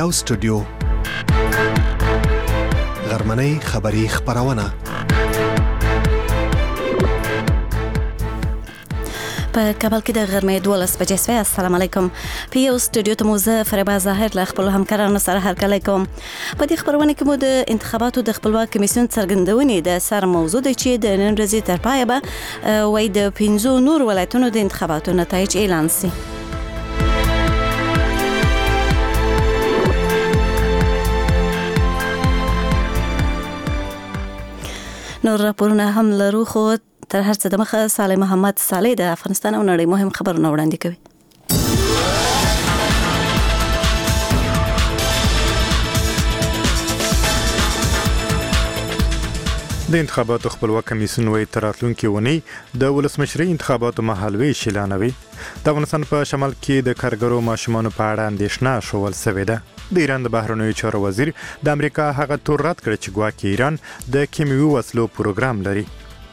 یو سټوډیو غرمنۍ خبری خبرونه په کابل کې د غرمې 12 بجې سوي. السلام علیکم. په یو سټوډیو ته مو زه فریبا ظاهر له خپل همکارانو سره هرکلی کوم. په دې خبرونه کې مو د انتخاباتو د خپلواک کمیسیون څرګندونې د سر موضوع دی چې د نن ورځې تر پایه به وای د 15 نور ولایتونو د انتخاباتو نتایج اعلان شي. نور راپورونه هم لرو، خو تر هر څه د مخه صالح محمد صالح د افغانستان او نړۍ مهم خبرونه وړاندې کوي. د انتخاباتو خپلواک کمیسیون وایي تر راتلونکې اونۍ د ولسمشرۍ انتخاباتو مهالویش اعلانوي. د افغانستان په شمال کې د کارګرو ماشومانو په اړه اندېښنه ښوول شوې ده. د ایران د بهرنیو چارو وزیر د امریکا هغه تور رد کړ چې ګواکې ایران د کیمیاوي وسلو پروګرام لري.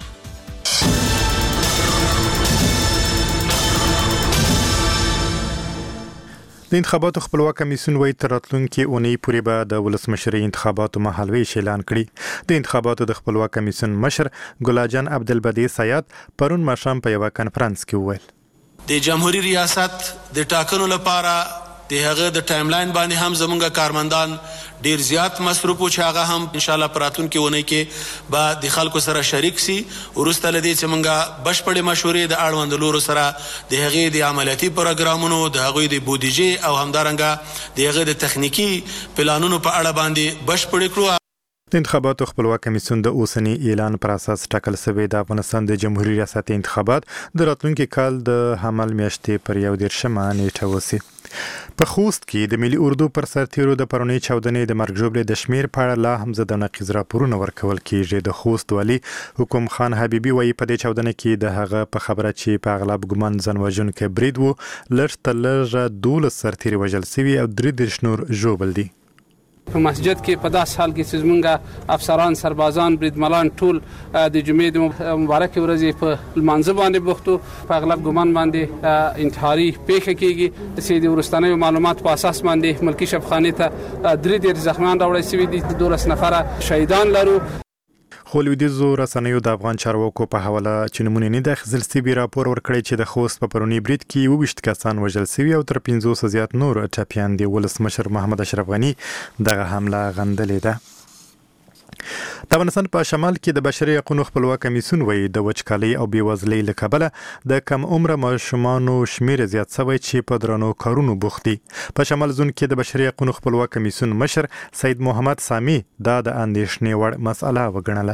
د انتخاباتو خپلواک کمیسیون وایي تر راتلونکې اونۍ پورې به د ولسمشرۍ انتخاباتو مهالویش اعلان کړي. د انتخاباتو د خپلواک کمیسیون مشر ګلاجان عبدالبدی سیاد پرون ماښام په یوه کنفرانس کې وویل د جمهوریت ریاست د ټاکنو لپاره د هغه د ټایم لاین باندې هم زمونږ کارمندان ډیر زیات مصروف او چې هغه هم ان شاء الله پراتون کې ونی کې با د خلکو سره شریک سي. ورسته لدی چې مونږه بشپړې مشورې د اړوند لورو سره د هغه د عملیاتي پروګرامونو د هغه د بودیجې او همدارنګه د هغه د تخنیکی پلانونو په اړه باندې بشپړې کړو. د انتخاباتو خپلواک کمیسیون د اوسنی اعلان پر اساس ټاکل شوی د افغانستان د جمهوریت ریاست انتخابات د راتلونکي کال د حمل میاشتې پر 11 نیټه وسی. په خوست کې د ملي اردو پر سرتیرو د پرونی چاودنې د مرګ ژوبلې د شمیر په اړه لا هم زده نقیض راپورونه ورکول کیږي. د خوست والی حکم خان حبیبي وایي په دې چاودنه کې د هغه په خبره چې په اغلب ګمان ځان وژونکی برید وو لږ تر لږه 12 سرتیري وژل شوي او 3 نور ژوبل دي. په مسجد کې په داس حال کې چې زمونږ افسران سربازان بریدملان ټول د جمعې د مبارک ورځې په لمانځه باندې بوختو. په اغلب ګمان باندې انتحاري پیښه کېږي چې د وروستنیو معلومات په اساس باندې ملکی شفخانې ته 3 زخمیان راوړل شوي دي. 12 نفره شهیدان لرو. خو لویدیځو رسنیو د افغان چارواکو په حواله چې نمونه نه د اخیستل شوي راپور ورکړی چې د خوست په پرونی برید کې 22 کسان وژل شوي او تر 500 زیات نور ټپیان دي. ولسمشر محمد اشرف غنی دغه حمله غندلې ده. د افغانستان په شمال کې د بشري حقوقو خپلواک کمیسیون وایي د وچکالۍ او بېوزلۍ له کبله د کم عمره ماشومانو شمیر زیات شوی چې په درنو کارونو بوخت دي. په شمال زون کې د بشري حقوقو خپلواک کمیسیون مشر سید محمد سامی دا د اندېښنې وړ مسئله وګڼله.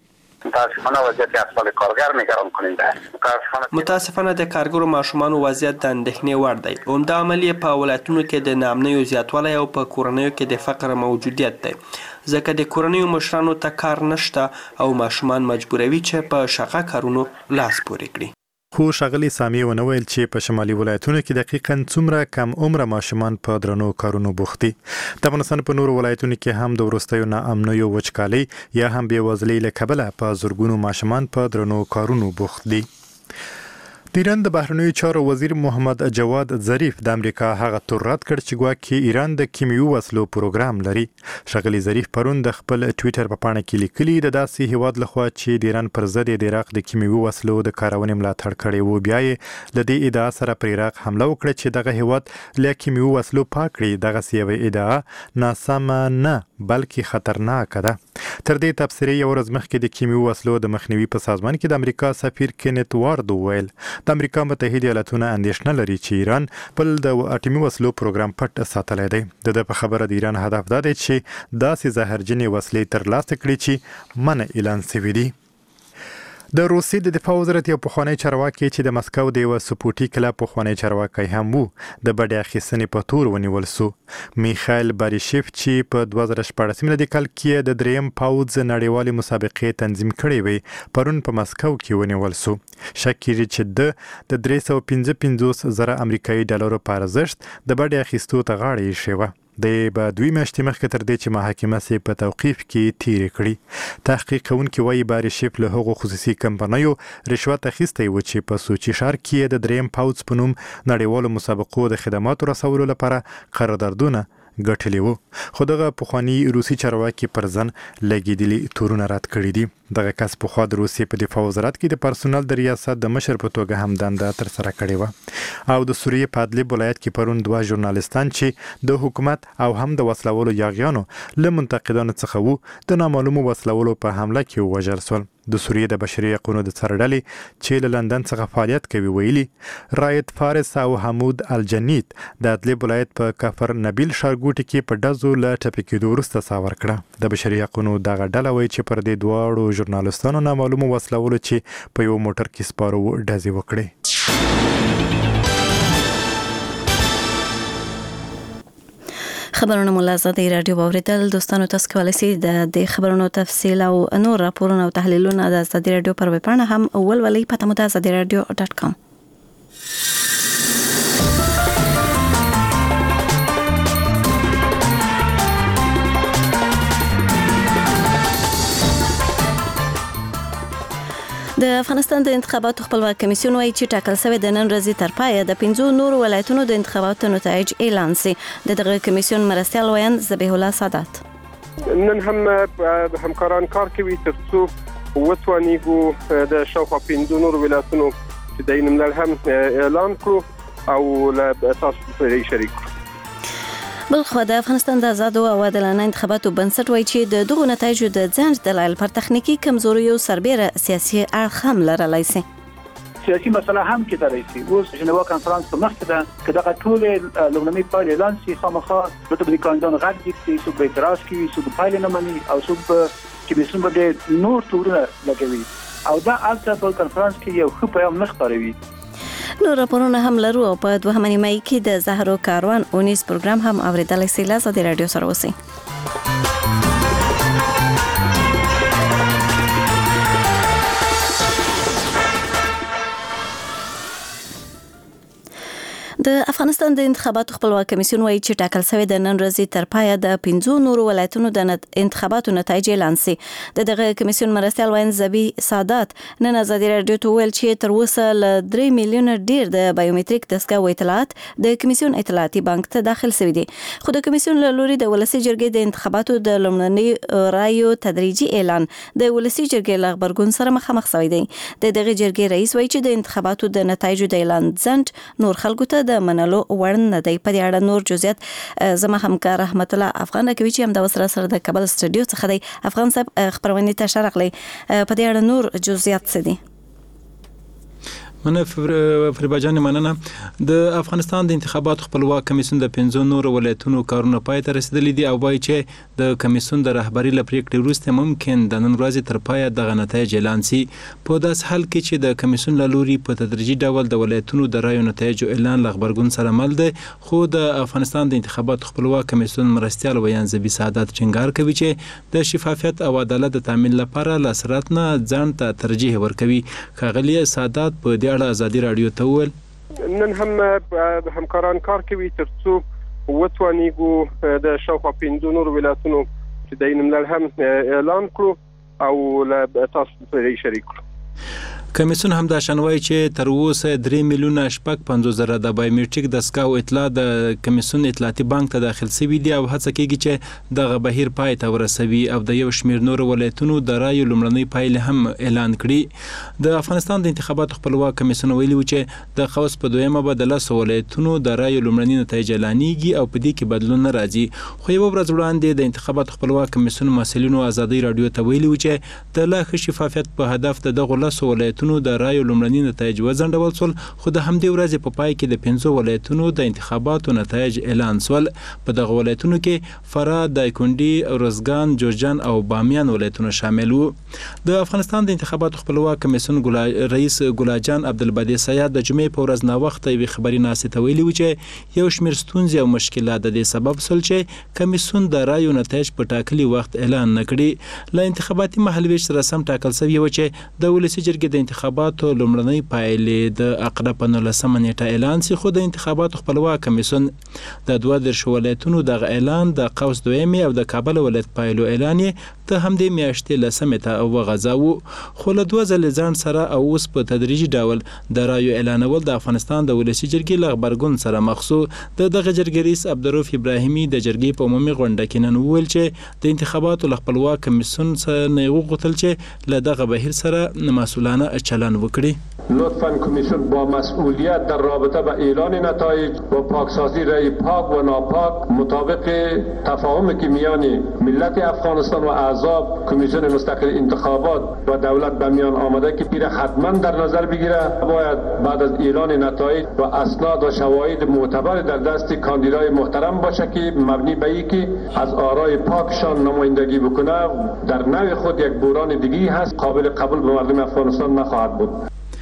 متاسفانه د کارګرو ماشومانو وضعیت د اندېښنې وړ دی. عمده عمل یې په ولایتونو کې د ناامنیو زیاتوالی او په کورنیو کې د فقر موجودیت دی، ځکه د کورنیو مشرانو ته کار نشته او ماشومان مجبوروي چې په شقه کارونو لاس پورې کړي. خو ښاغلي سامي ونه ویل چې په شمالي ولایتونو کې دقیقاً څومره کم عمره ماشومان په درنو کارونو بوخت دي. د افغانستان په نورو ولایتونو کې هم د وروستیو ناامنیو وچکالۍ یا هم بېوزلۍ له کبله په زرګونو ماشومان په درنو کارونو بوخت دي. د ایران د بهرنیو چارو وزیر محمد جواد ظریف د امریکا هغه تور رد کړ چې ګواکې ایران د کیمیاوي وسلو پروګرام لري. ښاغلي ظریف پرون د خپل ټویټر په پاڼه کې لیکلي د داسې هیواد لخوا چې د ایران پر ضد د عراق د کیمیاوي وسلو د کارونې ملاتړ کړی و، بیا یې له دې ادعا سره پر عراق حمله وکړه چې دغه هیواد له کیمیاوي وسلو پاک کړي. دغسې یوه ادعا ناسمه نه بلکې خطرناکه ده. تر دې تبصرې یو ورځ مخکې د کیمیاوي وسلو د مخنیوي په سازمان کې د امریکا سفیر کینت وارد وویل د امریکا متحده ایالاتونه اندېښنه لري چې ایران خپل د اټومي وسلو پروګرام پټ ساتلی دی. د په خبره د ایران هدف دا دی چې داسې زهرجنې وسلې ترلاسه کړي چې منع اعلان شوي دي. د روسیې د دفاع وزارت یو پخوانی چارواکي چې د مسکو د یوه سپوټي کلب پخوانی چارواکی هم وو د بډې اخیستنې په تور ونیول شو. میخایل باریشیف چې په 2014 میلادي کال کې د 3م پوځ نړیوالې مسابقې تنظیم کړې وې پرون په مسکو کې ونیول شو. شک کېږي چې د 355,000 امریکایي ډالرو په ارزښت د بډې اخیستو ته غاړه ایښې وه. د به 2 میاشتې مخکې تر دې چې محاکمه سي په توقیف کې تیرې کړي. تحقیق کوونکي وایي باریشیف له هغو خصوصي کمپنیو رشوت اخیستی و چې په سوچي ښار کې د 3م پوځ په نوم نړیوالو مسابقو د خدماتو رسولو لپاره قراردادونه ګټلې وو، خو دغه پخوانی روسي چارواکي پر ځان لګېدلي تورونه رد کړي دي. دغه کس پخوا د روسیې په دفاع وزارت کې د پرسونل د ریاست د مشر په توګه هم دنده ترسره کړې وه. او د سوریې په ادلب ولایت کې پرون 2 ژورنالستان چې د حکومت او هم د وسلوالو یاغیانو له منتقدانو څخه وو د نامعلومو وسلوالو په حمله کې ووژل شول. د سوریې د بشري حقوقو د څارډلې چې له لندن څخه فعالیت کوي ویلي رایت فارس او حمود الجنید د ادلب ولایت په کفر نبیل ښارګوټي کې په ډزو له ټپي کېدو وروسته ساه ورکړه. د بشري حقوقو دغه ډله وایي چې پر دې دواړو ژورنالستانو نامعلومو وسلوالو چې په یو موټر کې سپاره وو ډزې وکړې. خبرونه مو له ازادي رادیو واوریدل. دوستانو تاسو کولی شئ د دې خبرونو تفصیل او نور راپورونه او تحلیلونه د ازادي رادیو پر ویب پاڼه هم ولولئ. پته مو د azadiradio.com. د افغانستان د انتخاباتو خپلواک کمیسیون وايي چې ټاکل شوی د نن ورځې تر پایه د 5 نورو ولایتونو د انتخاباتو نتایج اعلان شي. دغه کمیسیون مرستیال ویان ذبیح الله سادات نن هم همکاران کار کوي ترڅو وتوانیږو د شاوخوا 5 نورو ولایتونو چې د نملل هم اعلان کړو او له تاسو سره شریک کړو. بلخو د افغانستان د آزادو او عادلانه انتخاباتو بنسټ وایي چې د دغو نتایجو د ځنډ دلایل پر تخنیکی کمزوریو سربېره سیاسي اړخ هم لرلی شي. سیاسي مسله هم کېدای شي. اوس ژنیوا کانفرنس په مخ کې ده چې دغه ټول لومړني پایلې اعلان شي. خامخا د ریکاندونو غږ دي چې څوک به اعتراض کوي، څوک پایلې نه مني او څوک چې بیسون به نور تورونه لګوي او دا البته په کانفرنس کې یو ښه پیغام نه خپروي. نور راپورونه هم لرو او په 2 مای کې د زهرو کاروان اونیز پروګرام هم اوریدلای شئ. له ازادي رادیو سره اوسئ. د افغانستان د انتخاباتو خپلواک کمیسیون وايي چې ټاکل شوی د نن ورځې تر پایه د 5 نورو ولایتونو د انتخاباتو نتایج اعلان شي. دغه کمیسیون مرستیال ویان ذبیح سادات نن ازادي رادیو ته ویل چې تر اوسه ل 3 میلیونه ډیر د بایومټریک دستګاه اطلاعات د کمیسیون اطلاعاتي بانک ته داخل شوی دي. خو د کمیسیون له لوري د ولسی جرګې د انتخاباتو د لومړني رایو تدریجي اعلان د ولسی جرګې له خبرګون سره مخامخ شوی دی. دغه جرګې رئیس وایي چې د انتخاباتو د نتایجو د اعلان ځنډ نور خلکو ته د منلو وړ نه دی. په دې اړه نور جزئیات زما همکار رحمت الله افغان کوي چې هم د وسره سره د کابل سټوډیو څخه دی. افغان صاحب خبرونه ته شارغلی په دې اړه نور جزئیات څه دي؟ منه فریبا جان مننه. د افغانستان د انتخاباتو خپلواک کمیسیون د 5 نورو ولایتونو کارونه پای ته رسیدلي دي او وایي چې د کمیسیون د رهبری له پریکړې وروسته ممکن د نن ورځې تر پایه دغه نتایج اعلان شي. په داس حال کې چې د کمیسیون له لوري په تدریجي ډول د ولایتونو د رایو نتایج اعلان له خبرګون سره مل دی، خو د افغانستان د انتخاباتو خپلواک کمیسیون مرستیال ویان ذبیح سادات ټینګار کوي چې د شفافیت او عدالت د تامین لپاره له سرعت نه ځان ته ترجیح ورکوي. ښاغلي سادات په دې اړه ازادي رادیو ته وویل نن هم همکاران کار کوي ترڅو وتوانیږو د شاوخوا 5 نورو ولایتونو چې د نملل هم اعلان کړو او له تاسو سره شریک کړو. کمیسیون هم دا شنوي چې تر اوسه 3 میلیونه شپږ 50 زره د بایومټریک دستګاه اطلاع د کمیسیون اطلاعاتي بانک ته داخل شوی دی او هڅه کوي چې دغه بهیر پای ته ورسوي او د یو شمیر نور ولایتونو د رایو لومړنۍ پایلې هم اعلان کړي. د افغانستان د انتخاباتو خپلواک کمیسیون ویلي و چې د خوست په دویمه بدله ولایتونو د رایو لومړنۍ نتایج اعلانېږي او په دې کې بدلون نه راځي. خو یو ورځ وړاندې د انتخاباتو خپلواک کمیسیون مسؤلینو ازادي رادیو ته ویلي و چې د لا ښه شفافیت په هدف د دغه ولایتونو د رایو لومړني نتایج وځنډول شول، خو د همدې ورځې په پای کې د 5 ولایتونو د انتخاباتو نتایج اعلان شول. په دغه ولایتونو کې فراه، دایکنډي، ارزګان، جوزجان او بامیان ولایتونه شامل وو. د افغانستان د انتخاباتو خپلواک کمیسیون رئیس ګلاجان عبدالبدی سیاد د جمعې په ورځ ناوخته یوې خبري ناستې ته ویلي و چې یو شمېر ستونزې او مشکلات د دې سبب شول چې کمیسیون د رایو نتایج په ټاکلي وخت اعلان نه کړي. له انتخاباتي مهالویش سره سم ټاکل شوی و چې د ولسي جرګې د انتخاباتو لومړنۍ پایلې د اقرب په 19 نیټه اعلان شي، خو د انتخاباتو خپلواک کمیسیون د 12 ولایتونو د اعلان د قوس دویمې او د کابل ولایت پایلو اعلان ته همدې میاشتې لسمې ته وغځاوه، خو له 2 ځلې ځان سره او اوس په تدریجي ډول د رایو اعلانول د افغانستان د ولسي جرګې له غبرګون سره مخ شو. دغه جرګې رئیس عبدالرؤف ابراهیمي د جرګې په عمومي غونډه کې نن وویل چې د انتخاباتو له خپلواک کمیسیون څخه نه وغوښتل چې له دغه بهیر سره مسؤلانه چلند وکړي. لطفاً کمیسیون با مسئولیت در رابطه با اعلان نتایج و پاکسازی رای پاک و ناپاک مطابق تفاهمی که میان ملت افغانستان و اعضاب کمیسیون مستقل انتخابات و دولت به میان آمده که پیره حتما در نظر بگیره. باید بعد از اعلان نتایج و اسناد و شواهد معتبر در دست کاندیدای محترم باشه که مبنی به این که از آرای پاکشان نمایندگی بکنه در نوع خود یک بحران دیگه هست، قابل قبول به مردم افغانستان نخواهد بود.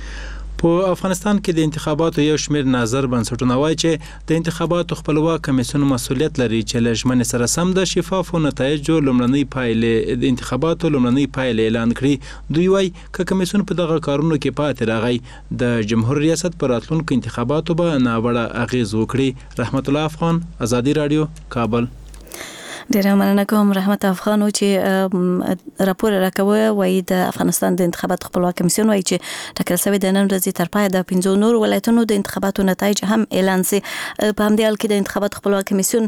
په افغانستان کې د انتخاباتو یو شمېر ناظر بنسټونه وایي چې د انتخاباتو خپلواک کمیسیون مسؤلیت لري چې له ژمنې سره سم د شفافو نتایجو لومړنۍ پایلې د انتخاباتو لومړنۍ پایلې اعلان کړي. دوی وایي که کمیسیون په دغه کارونو کې پاتې راغی د جمهور ریاست پر راتلونکو انتخاباتو به ناوړه اغېز وکړي. رحمت الله افغان، ازادي رادیو، کابل. ډیره مننه کوم رحمت افغانو چې راپور راکوي. وایي د افغانستان د انتخاباتو خپلواک کمیسیون وایي چې ټاکل شوی د نن ورځې تر پای د 15 نور ولایتونو د انتخاباتو نتایج هم اعلان سي. په همدې حال کې د انتخاباتو خپلواک کمیسیون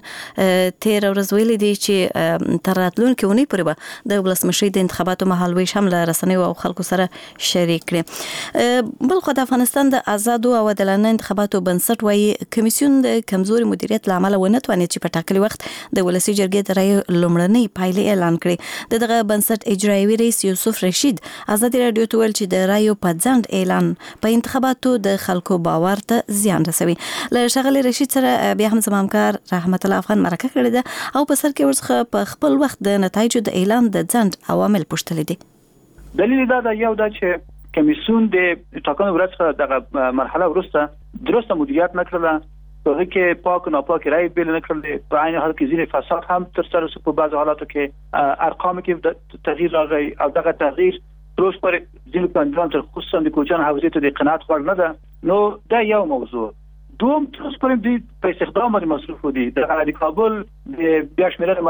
13 ورځ ویلي دي چې تر راتلونکي اونۍ پورې به د ولسمشرۍ د انتخاباتو مهالویش هم له رسنیو او خلکو سره شریک کړي. بلخو د افغانستان د آزادو او عادلانه انتخاباتو بنسټ وایي کمیسیون د کمزوري مدیریت لامل ونه توانید چې په ټاکلي وخت د ولسي جرګې د رایو لومړنۍ پایلې اعلان کړي. دغه بنسټ اجرایوي رئیس یوسف رشید ازادي رادیو ته ویل چې د رایو په ځنډ اعلان په انتخاباتو د خلکو باور ته زیان رسوي. له ښاغلي رشید سره بیا هم زما همکار رحمت الله افغان مرکه کړې ده او په سر کې ورڅخه په خپل وخت د نتایجو د اعلان د ځنډ عوامل پوښتلي دي. دلیل دا د یو دا چې کمیسیون د ټاکنو ورځ دغه مرحله وروسته درسته مدیریت نکړه، په کې پاک او ناپاک رای بیل نه کړل. په عین حال کې ځینې فساد هم تر سره شو. په بعض حالاتو کې ارقام کې تغییر راغی او دغه تغییر روز پر ځینې کاندیدان تر خصوصا د کوچان حوزې ته د قناعت وړ نه ده. نو دا یو موضوع. دوم تر پر دې په استخدام باندې مصروف دي. د کابل د بیا شمیرنې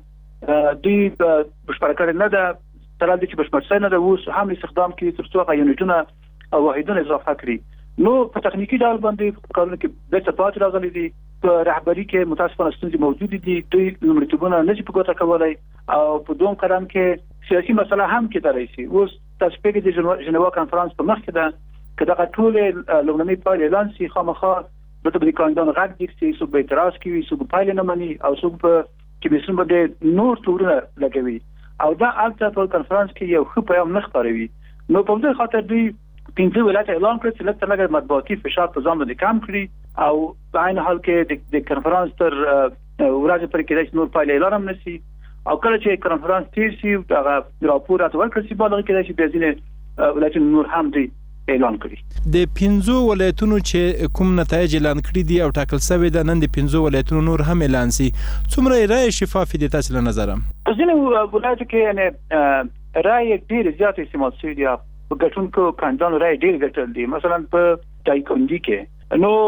مرحله دوی بشپړ کړل نه ده، تر دې چې بشپړ نه ده. اوس هم استخدام کې تر څو یونټونه او واحدونه اضافه کړي. نو په تخنیکی ډول باندې کارونه کې د صفات راغلي دي. په رهبری کې متاسفانه ستونزې موجود دي. دوی لومړیتوبونه نه شي په ګوته کولای او په دوم قدم کې سیاسي مسله هم کې درې شي. اوس تاسو په دې جنوا کانفرنس په مخ کې ده چې دا ټول لومړنۍ پایلې اعلان شي. خامخا د کاندیدانو غږ دي چې څوک به اعتراض کوي، څوک پایلې نه مني او څوک په کمیسیون باندې نور تورونه لګوي او دا البته په کانفرنس کې یو ښه پیغام نه خپروي. نو په دې خاطر دوی 15 ولایت اعلان کړ چې لکه څنګه مطبوعاتي فشار په ځان باندې کم کړي او په عین حال کې د کانفرنس تر ورځې پورې کې نور پایلې اعلان هم نشي او کله چې کانفرنس تیر شي هغه راپور راټول کړي چې باندې کې چې بزینه ولایت نور هم دی اعلان کړي. د 15 ولایتونو چې کوم نتایج اعلان کړي دي او ټاکل شوی د نن د 15 ولایتونو نور هم اعلان شي، څومره رای شفاف دي تاسو له نظر؟ ځینې ولایتو کې یعنی رای ډیر زیات استعمال شوی دی. په ګټونکو کاندیدانو رای ډیر ګټل دي. مثلا په دایکندي کې نو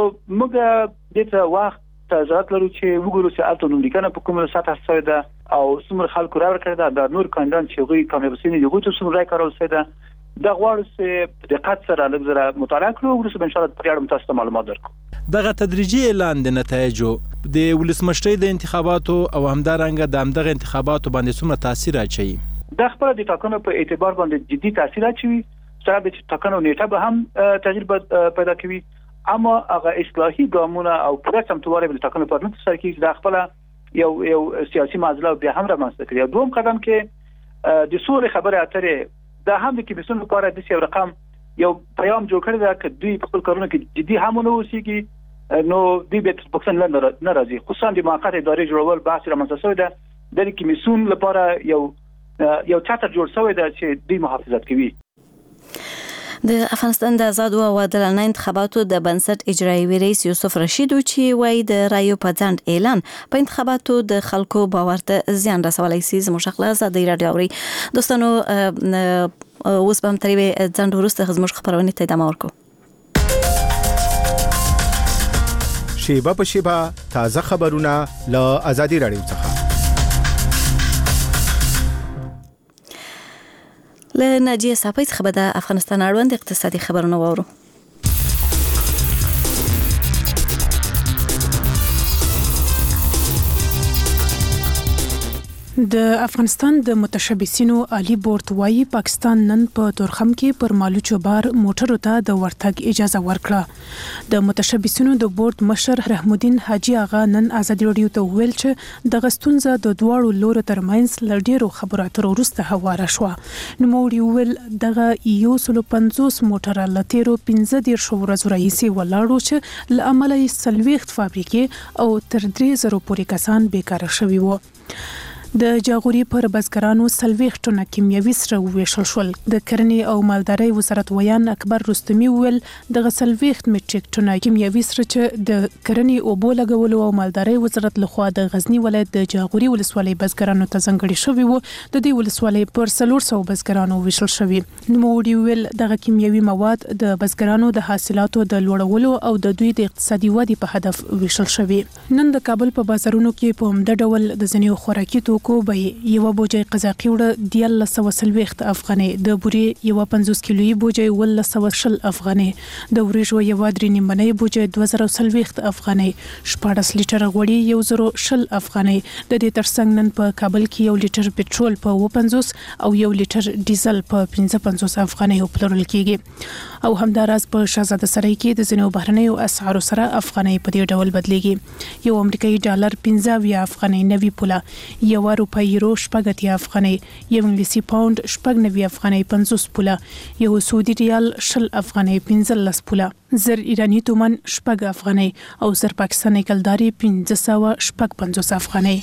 موږ د څه وخت ضرورت لرو چې وګورو چې الته نو لیکنه په کومه سطح سره ده او څومره خلکو راوړ کړه د نور کاندیدان چې غوي کامیاب سي نه یو څومره رای کارول سي ده. دا غواړو چې دقت سره لږ مطالعه کړو او ان شاء الله په اړه تاسو ته معلومات درکو. دغه تدریجي اعلان د نتایجو د ولسمشرۍ د انتخاباتو او همدارنګه د همدغه انتخاباتو باندې څومره تاثیر اچوي؟ د خپل د ټاکنو په اعتبار باندې جدي تاثیر اچوي. سره د ټاکنو نیټه به هم تغییر پیدا کوي، اما هغه اصلاحي ګامونه او پوره چمتووالی د ټاکنو پر نت سره کې د خپل یو سیاسي معادله بیا هم رامنځته کړي. دوم قدم کې د سولې خبره اترې دا هم د کمیسیون لپاره د یو رقم یو پیغام جوړ کړی دا چې دوی په خپل کارونو کې جدي هم نه اوسېږي. نو دوی به پکسن نه راځي. خصوصا د موقت ادارې جوړول بحث رامنځته شوی ده. د کمیسیون لپاره یو چارټر جوړ شوی ده چې دوی محافظت کوي. د افغانستان د آزادو او عادلانه انتخاباتو د بنسټ اجرایوي رئیس یوسف رشید چې وایي د رایو په ځنډ اعلان په انتخاباتو د خلکو باور ته زیان رسولی شي. زموږ خپل آزادي رادیو اوري دوستانو اوس به هم ترې ځنډ وروسته زموږ خبرونه ته ادامه ورکړو. شیبه په شیبه تازه خبرونه له آزادي رادیو څخه. له ناجیه صافی څخه به د افغانستان اړوند اقتصادي خبرونه واورو. د افغانستان د متشبثینو عالی بورډ وايي پاکستان نن په تورخم کې پر مالو چوبار موټرو ته د ورتګ اجازه ورکړه. د متشبثینو د بورډ مشر رحم الدین حاجی آغا نن آزادي رادیو ته ویل چې د غستونزه د دواړو لورو ترمنځ لړډیرو خبرو اترو وروسته هواره شو. نو موږ ویل دغه 150 موټر لتیرو 15 ورځې راهیسې ولاړو چې لامل یې سلويخت فابریکې او تر 3000 پورې کسان بیکاره شوي وو. د جاغوري پر بزګرانو سلويخ ټونه کیمیاوي سره ویشل شول. د کرنې او مالدارۍ وزارت ویان اکبر رستمی ویل د سلويخ میټریک ټونه کیمیاوي سره چې د کرنې او بو لګولو او مالدارۍ وزارت لخوا د غزنی ولایت د جاغوري ولسوالۍ بزګرانو ته ځنګړي شوی وو. د دې ولسوالۍ پر 400 بزګرانو ویشل شوی. نو ویل دغه کیمیاوي مواد د بزګرانو د حاصلاتو د لوړولو او د دوی د اقتصادي ودې په هدف ویشل شوی. نن د کابل په بازارونو کې په همد ډول د ځنیو خوراکي کو به یو بوجي قزاقي وړه 1340 افغاني، د بوري یو 50 کیلویي بوجي 1210 افغاني، د وريجو یو 3 نیمنۍ بوجي 2040 افغاني، 14 لیټر غوړي 1010 افغاني. د دې ترڅنګ نن په کابل کې 1 لیټر پټرول په 50 او 1 لیټر ډیزل په 55 افغاني پلورل کیږي. او همداراز په شاهزاده سرای کې د ځینو بهرنیو اسعارو سره افغاني په دې ډول بدلېږي. یو امریکایي ډالر 15 افغاني 90 پوله، یو روپۍ یورو 80 افغاني، یو انګلیسي پاوند 90 افغاني 50 پوله، یو سعودي ریال 60 افغاني 15 پوله، زر ایرانی تومان 80 افغاني او زر پاکستاني کلداري 550 افغاني.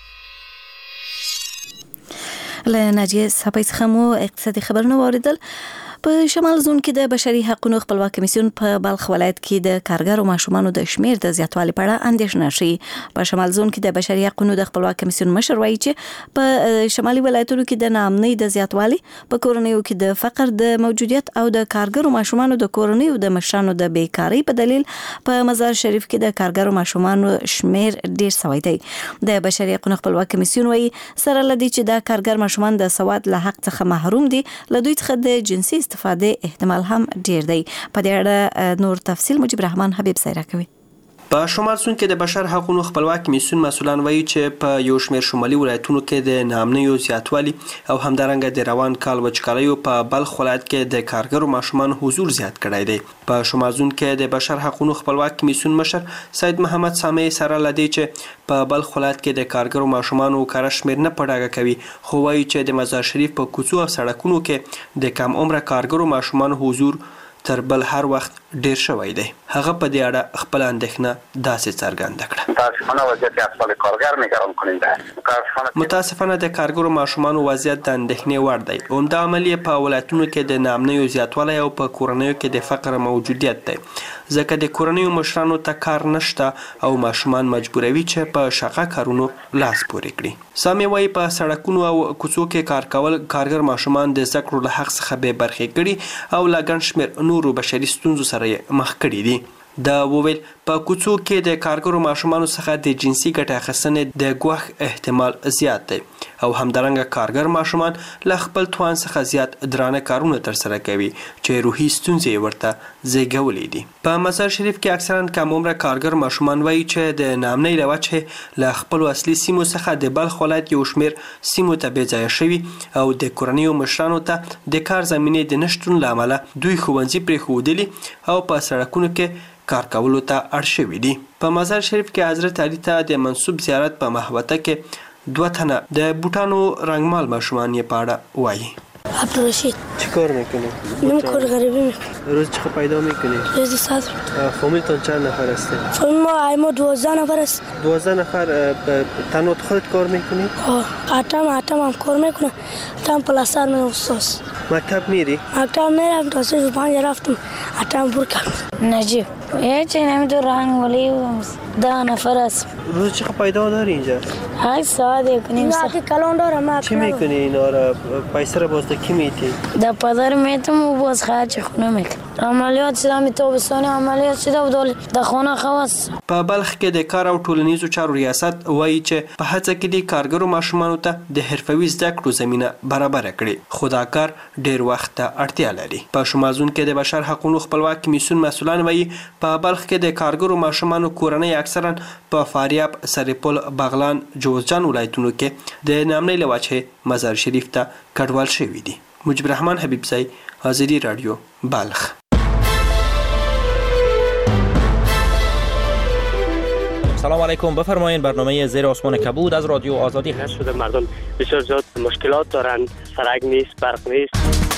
له ناجیه صافی څخه مو اقتصادي خبرونه واوریدل. په شمال زون کې د بشري حقوقو خپلواک کمیسیون په بلخ ولایت کې د کارګرو ماشومانو د شمیر د زیاتوالي په اړه اندېښنه شي. په شمال زون کې د بشري حقوقو د خپلواک کمیسیون مشر وایي چې په شمالي ولایتونو کې د ناامنۍ د زیاتوالي، په کورنیو کې د فقر د موجودیت او د کارګرو ماشومانو د کورنیو د مشرانو د بیکاری په دلیل په مزار شریف کې د کارګرو ماشومانو شمیر ډیر شوی دی. د بشري حقوقو خپلواک کمیسیون وایي سره لدی چې د کارګر ماشومان د سواد له حق څخه محروم دي، لدوی څخه د جنسي استفاده احتمال هم ډیر دی. په دې اړه نور تفصیل مجيب رحمان حبیب سایرا کوي. په شمال سون کې د بشر حقوقو خپلواک کمیسیون مسؤلان وایي چې په یو شمېر شمالي ولایتونو کې د ناامنیو زیاتوالي او همدارنګه د روان کال وچکالیو په بلخ ولایت کې د کارګرو ماشومان حضور زیات کړی دی. په شمال سون کې د بشر حقوقو خپلواک کمیسیون مشر سید محمد سامي سره لدی چې په بلخ ولایت کې د کارګرو ماشومانو کار شمیر نه پړاګه کوي، خو وایي چې د مزار شریف په کوڅو او سړکونو کې د کم عمره کارګرو ماشومان حضور تر بل هر وخت ډیر شوی دی. هغه په دې اړه خپل اندېښنه داسې څرګنده کړه. متاسفانه وضعیت اطفال کارگر نگران کننده. متاسفانه د کارګرو ماشومانو وضعیت د اندېښنې وړ دی. عمده عامل یې په ولایتونو کې د ناامنیو زیاتوالی او په کورنیو کې د فقر موجودیت دی، ځکه د کورنیو مشرانو ته کار نشته او ماشومان مجبوروي چې په شقه کارونو لاس پورې کړي. سامي وایي په سړکونو او کوڅو کې کار کول کارګر ماشومان د زده کړو له حق څخه بې برخې کړي او له ګڼ شمېر نورو بشري ستونزو سره مخ کړي دي. دا وویل په کوڅو کې د کارګرو ماشومانو څخه د جنسي ګټې اخیستنې د ګواښ احتمال زیات دی او همدارنګه کارګر ماشومان له خپل توان څخه زیات درانه کارونه ترسره کوي چې روحي ستونزې ورته زیږولې دي. په مزار شریف کې اکثرا کم عمره کارګر ماشومان وایي چې د ناامنۍ له وجهې له خپلو اصلي سیمو څخه د بلخ ولایت یو شمېر سیمو ته بېځایه شوي او د کورنیو مشرانو ته د کار زمینې د نشتون له امله دوی ښوونځي پرېښودلي او په سړکونو کې کار کولو ته اړ شوي دي. په مزار شریف کې حضرت علي ته د منسوب زیارت په محوطه کې 2 تنه د بوټانو رنگمال ماشومان یې په اړه وایي. عبدالرشید چی کار میکنی؟ من کار غریبی میکنم. روز چقدر پیدا میکنی؟ روزی 100. فامیلتون چند نفر هستی؟ فامیل ما 12 نفر است. 12 نفر تنها خودت کار میکنی؟ آتم هم کار میکنم. آتم پلاستر من استاد. مکتب میری؟ مکتب میرم تا 5 رفتم. آتم بور کردم. نجیب هیچ نمیدونم رنگ ولی 10 نفر است. روز چقدر پیدا داری اینجا؟ 8 ساعت کنیم. که کلان دارم. چی میکنی اینا را؟ پیسه را باز کی میتی؟ در پدر میتم و باز خرج خونه میکنم. عملیات شدم تابستانی عملیات شده و در خانه خواست. په بلخ کې د کار او ټولنیزو چارو ریاست وایي چې په هڅه کې د کارګرو ماشومانو ته د حرفوي زده کړو زمینه برابر کړي، خو دا کار ډیر وخت ته اړتیا لري. په شمازون کې د بشر حقوقو خپلواک کمیسیون مسؤلان وایي په بلخ کې د کارګرو ماشومانو کورنۍ اکثرا په فاریاب، سرپل، بغلان، جوزجان ولایتونو کې د نامنۍ له وجهې مزار شریف ته کډوال شوي دي. مجيب الرحمن حبیبزی، آزادی رادیو، بلخ. سلام علیکم، بفرمایید. برنامه زیر آسمان کبود از رادیو آزادی هست. شده مردم بسیار زیاد مشکلات دارند، سرک نیست، برق نیست.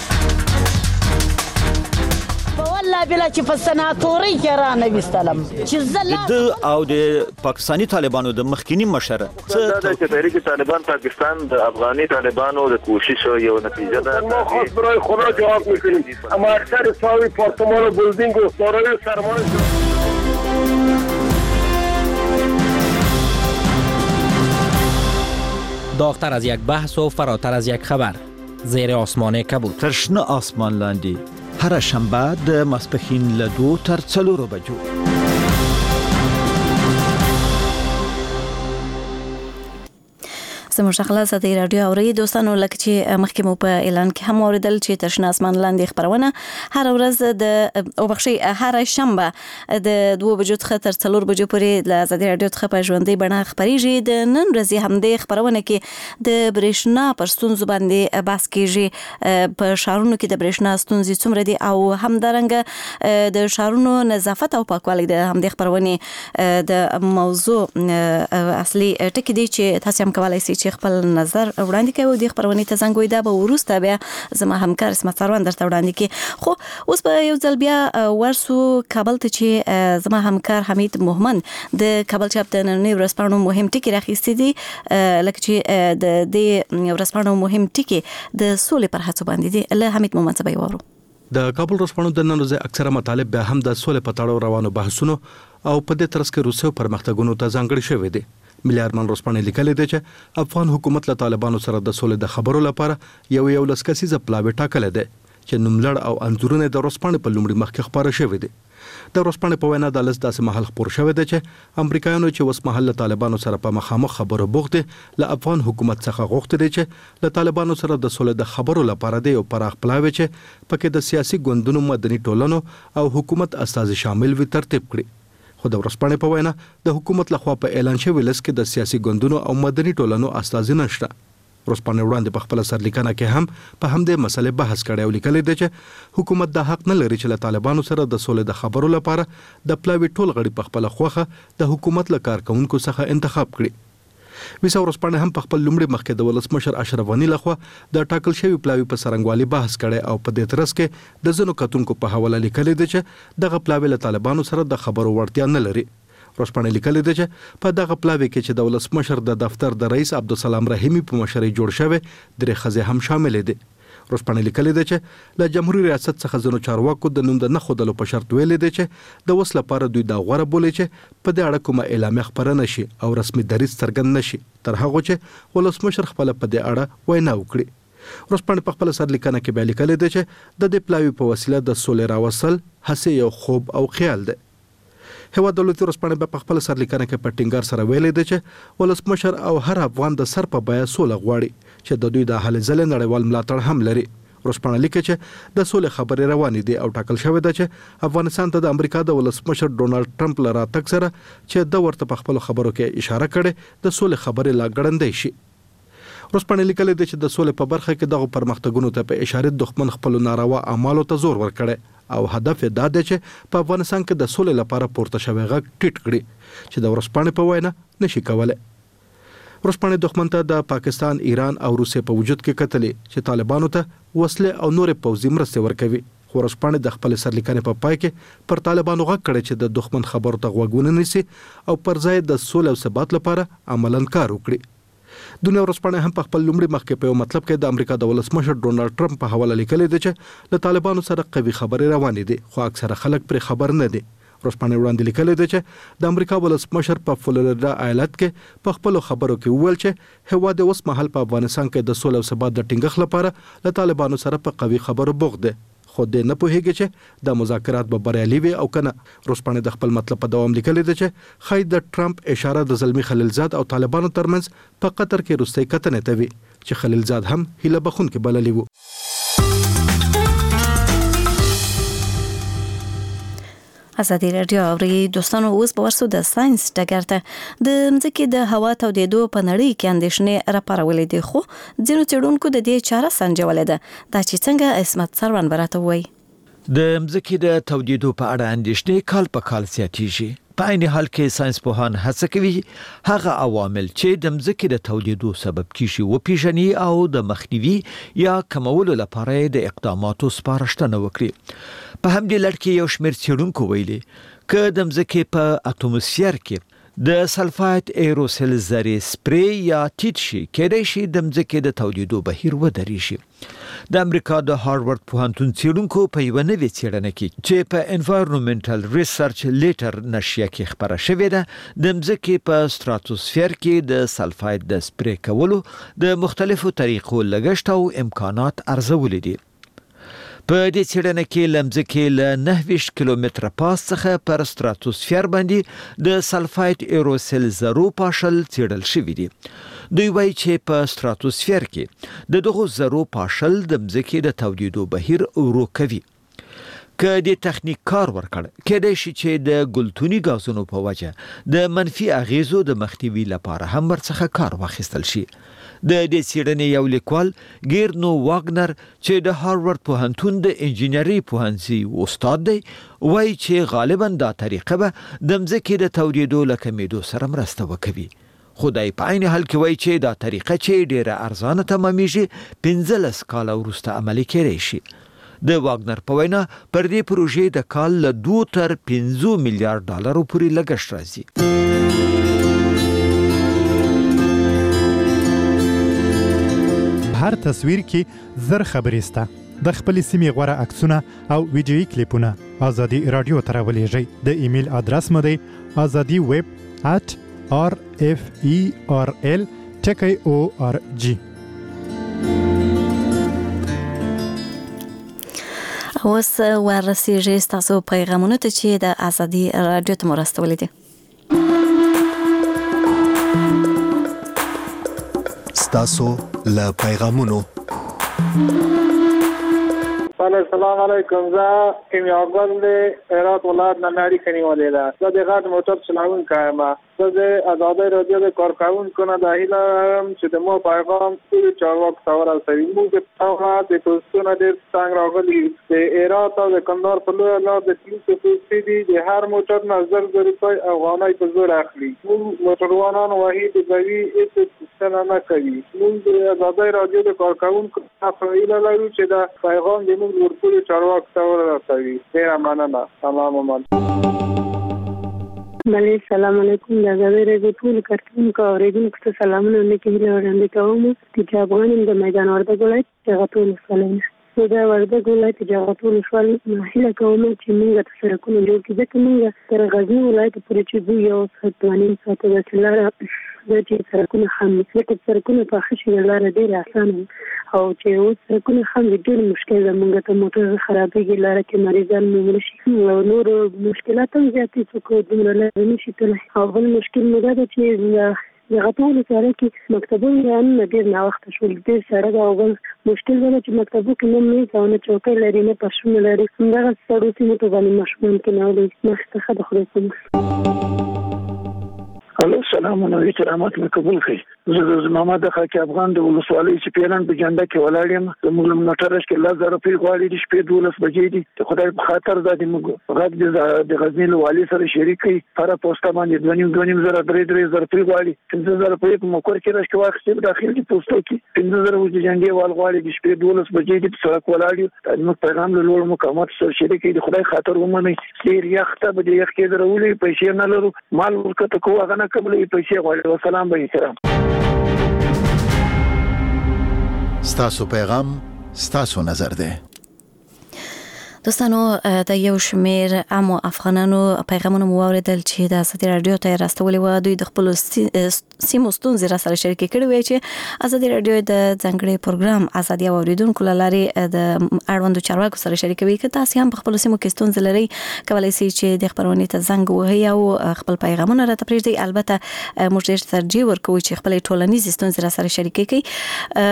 والله بلا چې په سناتوري کې را نوستلم چې د او د پاکستانی طالبانو د مخکینی مشر څه چې تحریک طالبان پاکستان د افغاني طالبانو د کوشش یو نتیجه ده. ما خاص برای خدا جواب میکنیم، اما اکثر ساوی پارتمان و بلدینگ و سارای سرمان داغتر از یک بحث و فراتر از یک خبر. زیر آسمان کبود. ترشنه آسمان لاندی هر شنبه د ماسپښین له 2 تر 4 بجو. زموږ خلاصه د رادیو اوري دوستانو، لکه چې مخکې مو په اعلان کې هم اوریدل چې ترشنه اسمان لاندې خبرونه هر ورځ د او بخشي هر شنبه د 2 بجو څخه تر 4 بجو پورې د آزادي رادیو څخه په ژوندۍ بڼه خبريږي. د نن ورځې همدې خبرونه کې د برېښنا پر ستونزو باندې بحث کیږي. په شهرونو کې د برېښنا ستونزې څومره دي او همدارنګه د شهرونو نظافت او پاکوالي د همدې خبرونه د موضوع اصلي ټکی دی چې تاسو هم کولای شئ چې خپل نظر وړاندې کوي. د خبرونه ته څنګه ویدا به ورسته بیا زما همکار اسمت سروان درته وړاندې کوي. خو اوس به یو ځل بیا ورسو کابل ته چې زما همکار حمید مومن د کابل چاپ د نننۍ ورځپاڼو مهم ټکي راخیستي دي، لکه چې د دې ورځپاڼو مهم ټکي د سولې پر هڅو باندې دي. له حمید مومن څخه به وورو. د کابل ورځپاڼو د نن ورځې اکثره مطالب بیا هم د سولې په تړاو روانو بحثونو او په دې ترڅ کې روسیې پرمختګونو ته ځانګړي شوی دي. ملي ارمان ورځپاڼې لیکلي دي چې افغان حکومت له طالبانو سره د سولې د خبرو لپاره یو لسکسیزه پلاوی ټاکل دي چې نوملړ او انځورونه د ورځپاڼې په لومړي مخ کې خبره شوی دي. د ورځپاڼې په وینا د لس داسې محل خبر شوی دی چې امریکایانو چې وس محل طالبانو سره په مخامخ خبرو بوخت دي، له افغان حکومت څخه غوښتي دي چې له طالبانو سره د سولې د خبرو لپاره دی او پراخ پلاوی چې پکې د سیاسي ګوندونو، مدني ټولنو او حکومت استازي شامل وي ترتیب کړي. خو د ورځپاڼې په وینا د حکومت لخوا په اعلان شوی لست کې د سیاسي ګوندونو او مدني ټولنو استازي نشته. ورځپاڼې وړاندې په خپل سرلیکنه کې هم په همدې مسلې بحث کړی او لیکلی دی چې حکومت د حق نه لري چې له طالبانو سره د سولې د خبرو لپاره د پلاوي ټول غړي په خپل خوخه د حکومت له کارکونکو څخه انتخاب کړي. ویسا ورځپاڼه هم په خپل لومړي مخکې د ولسمشر اشرف غنی لخوا د ټاکل شوی پلاوي په سرنګوالي بحث کړي او په دې ترڅ کې د ځینو کتونکو په حواله لیکلي دي چې دغه پلاوي له طالبانو سره د خبرو وړتیا نه لري. ورځپاڼه لیکلي دي چې په دغه پلاوي کې چې د ولسمشر د دفتر د رئیس عبدالسلام رحیمی په مشرۍ جوړ شوی درې ښځې هم شامل دي. ورځپاڼه لیکلي ده چې له جمهوریت ریاست څخه ځینو چارواکو د نوم د نه ښودلو په شرط ویلي دی چې د اوس لپاره دوی دا غوره بولي چې په دې اړه کومه اعلامیه خپره نه شي او رسمي دریځ څرګند نه شي تر هغو چې ولسمشر خپله په دې اړه وینا وکړي. ورځپاڼې په خپله سرلیکنه کې بیا لیکلي دی چې د دې پلاوي په وسیله د سولې راوستل هسې یو خوب او خیال دی. هیواد دولتي ورځپاڼې په خپل سرلیکنه کې په ټینګار سره ویلي دی چې ولسمشر او هر افغان د سر په بیه سوله غواړي چې د دوی د هلې ځلې نړیوال ملاتړ هم لري. ورځپاڼه لیکي چې د سولې خبرې روانې دي او ټاکل شوی ده چې افغانستان ته د امریکا د ولسمشر ډونالد ټرمپ له راتګ سره چې د ورته په خپلو خبرو کې اشاره کړې د سولې خبرې لا ګړندۍ شي. ورځپاڼه لیکلي ده چې د سولې په برخه کې دغه پرمختګونو ته په اشاره دښمن خپل ناروا اعمالو ته زور ورکړي او هدف دا دی چې په افغانستان کې د سولې لپاره پورته شوی غږ ټیټ کړي چې د ورځپاڼې په وینا نشي کولای. ورځپاڼې دښمن ته د پاکستان، ایران او روسیې په وجود کې کتلې چې طالبانو ته وسلې او نورې پوځي مرستې ورکوي. خو ورځپاڼې د خپل سرلیکنې په پای کې پر طالبانو غږ کړی چې د دښمن خبرو ته غوږ ونه نیسي او پر ځای د سولې او ثبات لپاره عملاً کار وکړي. دنیا ورځپاڼه هم په خپل لومړي مخ کې په یو مطلب کې د امریکا د ولسمشر ډونالد ټرمپ په حواله لیکلي دی چې له طالبانو سره قوي خبرې روانې دي خو اکثره خلک پرې خبر نه دي. ورځپاڼې وړاندې لیکلي دی چې د امریکا ولسمشر په فلوریدا ایالت کې په خپل خبرو کې وویل چې هیواد اوس مهال په افغانستان کې د سولې او ثبات د ټینګښت لپاره له طالبانو سره په قوي خبرو بوخت دی، خو دې نه پوهیږي چې د مذاکرات به بریالي وي او کنه. ورځپاڼې د خپل مطلب په دوام لیکلي دی چې خای د ټرمپ اشاره د زلمی خلیلزاد او طالبانو ترمنځ په قطر کې وروستۍ کتنې ته وي چې خلیلزاد هم هیله بخونکې بللی وو. ازادي راډیو اوري دوستانو اوس په ورسو د ساينس ډګر ته د مځکې د هوا تودېدو په نړۍ کې اندېښنې راپارولې دي، خو ځینو څېړونکو د دې چاره سنجولې ده. دا چې څنګه عصمت سروان براته وایي. د مځکې د تودېدو په اړه اندېښنې کال په کال زیاتېږي. په عین حال کې ساينس پوهان هڅه کوي هغه عوامل چې د مځکې د تودېدو سبب کیږي وپیژني او د مخنیوي یا کمولو لپاره د اقداماتو سپارښتنه وکړي. په همدې لړ کې یو شمېر څېړونکو ویلي که د مځکې په اټموسفیر کې د سلفایت ایروسل ذرې سپری یا ټیټ شي، کېدای شي د مځکې د تودېدو بهیر ودرېږي. د امریکا د هارورد پوهنتون څېړونکو په یوه نوې څېړنه کې چې په انوایرنمنټل ریسرچ لیټر نشریه کې خپره شوې ده د مځکې په ستراتوسفیر کې د سلفایت د سپری کولو د مختلفو طریقو لګښت او امکانات ارزولي دي. په دې څېړنه کې له مځکې له 29 کیلومتره پاس څخه پر ستراتوسفیر باندې د سلفایت ایروسل ذرو پاشل څېړل شوي دي. دوی وایي چې په ستراتوسفیر کې د دغو ذرو پاشل د مځکې د تودېدو بهیر ورو کوي. که د تخنیک کار ورکړ کېدای شي چې د ګلتوني غازونو په وجه د منفي اغیزو د مخنیوي لپاره هم ورڅخه کار واخیستل شي. د دې څېړنې یو لیکوال ګیرنو واګنر چې د هارورد پوهنتون د انجینري پوهنځي استاد دی وایي چې غالبا دا طریقه به د مځکې د تودېدو له کمېدو سره مرسته وکوي. خدای په عین حال کې وایي چې دا طریقه چې ډیره ارزانه تمامیږي 15 کاله وروسته عملي کېدای شي. د واګنر په وینا پر دې پروژې د کال له 2 تر 5 میلیارډ ډالرو پورې لګښت راځي. هر تصویر کې زر خبرې سته. د خپل سیمې غوره عکسونه او ویډیويي کلیپونه ازادي رادیو ته راولېږئ. د ایمیل ادرس مو دی azadi@rferl.org. اوس ورسیږي تاسو پیغامونه ته چې د ازادي رادیو ته مرستولې دي. تاسو له پیغامونو. السلام علیکم. زه کیمیاګر د هرات ولایت نه نړۍ کنيولې ده. زه د غاټ موټر چلاونکی یم. زه د ازادي رادیو د کارکونکو نه د هیله چې د مو پیغام ټول چارواکو ته ورسوي. موږ د تاسو د پوسټونو د څنګه راغلي د هرات او د کندهار په لور لار د تلونکو پوسټې دي د هر موټر نه 1000 روپۍ افغانۍ په زور اخلي. موږ موټروانان واحد ځوي هیڅ څه نه کوي. موږ د ازادي رادیو د کارکونکو ته هیله لرو چې دا پیغام د موږ ورپورې چارواکو ته ورسوي. ډیره مننه. سلام بله سلام علیکم. د ازادي رادیو ټول کارکونکو او اوریدونکو ته سلامونه لیکل وړاندې کوم چې افغان د میدان وردګ ولایت جغتول وسلم. زه د وردګ ولایت جغتول وسلم هیله کوم چې موږ د سرکونو جوړ کړو چې موږ تر غزنی ولایت پورې چې دوی یو څوانین ساته د لاره د سرکونو هم د سرکونو په خښې لاره ډیره اسانه او چې اوس سرکونه هم ډېر مشکل ده. موږ ته موټر خرابېږي، لاره کې مریضان مو شي او نور مشکلات هم زیات دي چې دومره لاره نشي تللی. او بل مشکل مو دا ده چې دغه ټولو سره کې مکتبونه هم ډېر ناوخته شول، ډېر سړه ده. او بل مشکل دا ده چې مکتبو کې نه میز او نه چوکۍ لري، نه فرشونه لري. همدغه سړو سیمو ته باندې ماشومان کېنولي. مخکې څخه د خدای په مخ. سلام علیکم کرامات مې قبول کړئ. زه د محمد خاکی افغان د ولسوالۍ چې پیران په جنډه کې ولاړ یم. زموږ موټرش کې 1000 روپۍ غواړي د شپې 12 بجې دي. ته خدای په خاطر د موږ غږ د غزنی له والي سره شریکي پر پوسټه باندې 2.5 زره 3.5 روپۍ غواړي. 5000 روپۍ په موکر کې راځي واخستې داخلي کې پوسټو کې 5000 د جنډې وال غواړي د شپې 12 بجې دي. سړک ولاړ یو. موږ پیغام له لوړ مقامات سره شریکي د خدای خاطر ومني. ډیر یخته به د یخ کې درولې پیسې نه لرو، مال ورکته کوه غنه قبل پیسې غواړي. والسلام به احترام. ستاسو پیغام ستاسو نظر ده. دوستانو د یو شمیر عامو افغانانو پیغامونه مو اوریدل چې د ازادي رادیو ته راستولې و. دوی د خپل سیمو ستونزې را سره شریک کړي وي چې ازادي رادیو د ځنګړي پروګرام ازادي اوریدونکو لارې د اړوندو چارواکو سره شریکوي. که تاسو هم په خپل سیمو کې ستونزې لرئ کولای شئ چې د خبرونې ته زنګ ووهئ او خپل پیغامونه راته پرېږدئ. البته موږ ډېر ترجیح ورکوو چې خپل ټولنیز ستونزې را سره شریک کړئ.